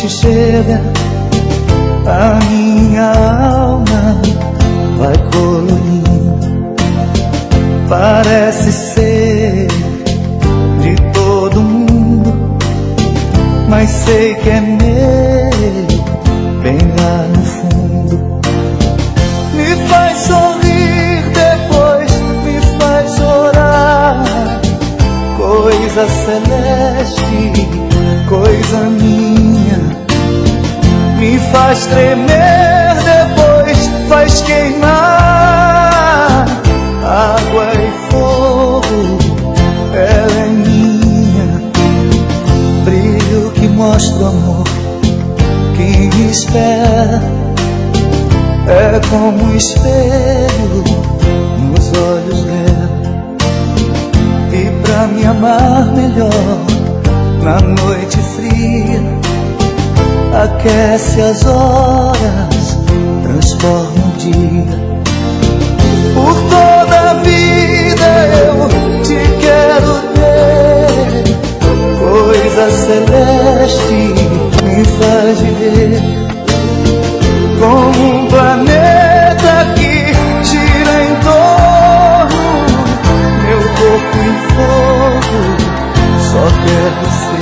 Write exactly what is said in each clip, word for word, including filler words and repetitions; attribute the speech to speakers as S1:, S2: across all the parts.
S1: noite chega, a minha alma vai colorindo. Parece ser de todo mundo, mas sei que é meu, bem lá no fundo. Me faz sorrir, depois me faz chorar. Coisa celeste, coisa minha. Me faz tremer, depois faz queimar. Água e fogo, ela é minha. Brilho que mostra o amor que me espera. É como um espelho nos olhos dela. E pra me amar melhor na noite fria, aquece as horas, transforma o dia. Por toda a vida eu te quero ter. Coisa celeste me faz viver como um planeta que gira em torno. Meu corpo em fogo só quer você.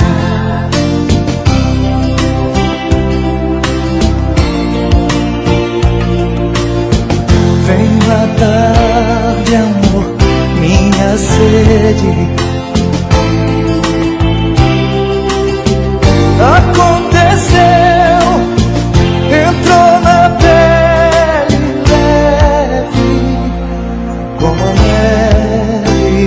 S1: Vem matar de amor minha sede. Aconteceu, entrou na pele leve como a neve.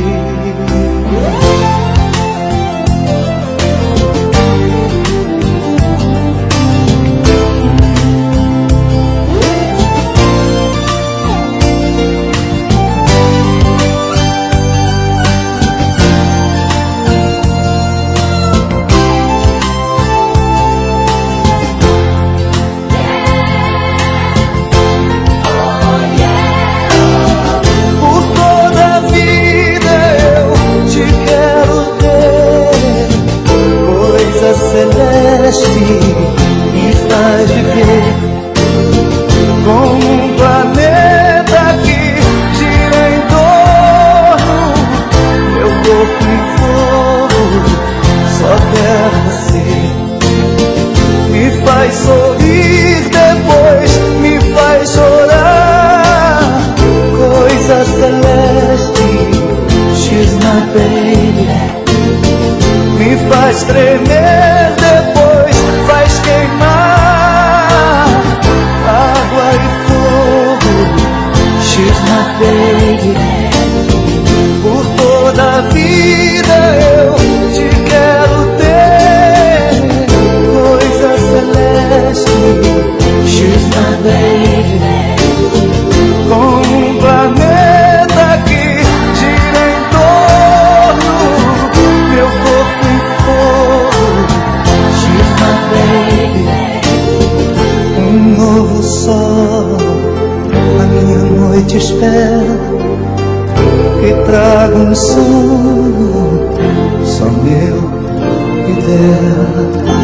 S1: Me faz viver como um planeta que gira em torno. Meu corpo em fogo só quer você. Me faz sorrir, depois me faz chorar. Coisa celeste, she's my baby. Me faz tremer, depois faz queimar. Água e fogo, she's my baby. Por toda a vida eu te quero ter. Coisa celeste, she's my baby. Como um planeta que gira em torno. Meu corpo em fogo, she's my baby. Um novo sol, a minha noite espera, que traga um sonho só meu e dela.